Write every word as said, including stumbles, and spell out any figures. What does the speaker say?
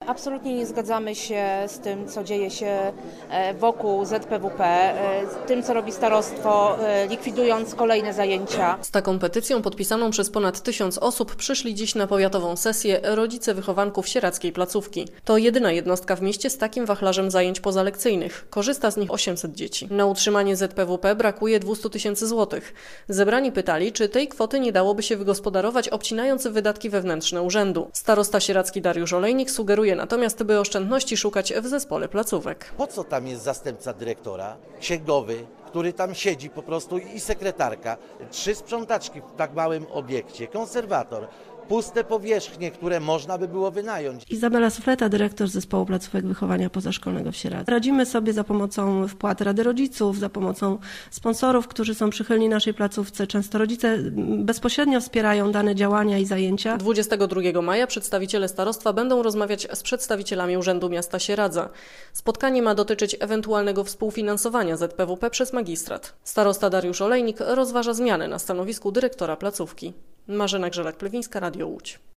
Absolutnie nie zgadzamy się z tym, co dzieje się wokół Z P W P, z tym, co robi starostwo, likwidując kolejne zajęcia. Z taką petycją podpisaną przez ponad tysiąc osób przyszli dziś na powiatową sesję rodzice wychowanków sieradzkiej placówki. To jedyna jednostka w mieście z takim wachlarzem zajęć pozalekcyjnych. Korzysta z nich osiemset dzieci. Na utrzymanie Z P W P brakuje dwieście tysięcy złotych. Zebrani pytali, czy tej kwoty nie dałoby się wygospodarować, obcinając wydatki wewnętrzne urzędu. Starosta sieradzki Dariusz Olejnik sugeruje natomiast, by oszczędności szukać w zespole placówek. Po co tam jest zastępca dyrektora, księgowy, który tam siedzi po prostu i sekretarka, trzy sprzątaczki w tak małym obiekcie, konserwator, puste powierzchnie, które można by było wynająć. Izabela Sufleta, dyrektor Zespołu Placówek Wychowania Pozaszkolnego w Sieradzu. Radzimy sobie za pomocą wpłat Rady Rodziców, za pomocą sponsorów, którzy są przychylni naszej placówce. Często rodzice bezpośrednio wspierają dane działania i zajęcia. dwudziestego drugiego maja przedstawiciele starostwa będą rozmawiać z przedstawicielami Urzędu Miasta Sieradza. Spotkanie ma dotyczyć ewentualnego współfinansowania Z P W P przez magistrat. Starosta Dariusz Olejnik rozważa zmianę na stanowisku dyrektora placówki. Marzena Grzelak-Plewińska, Radio Łódź.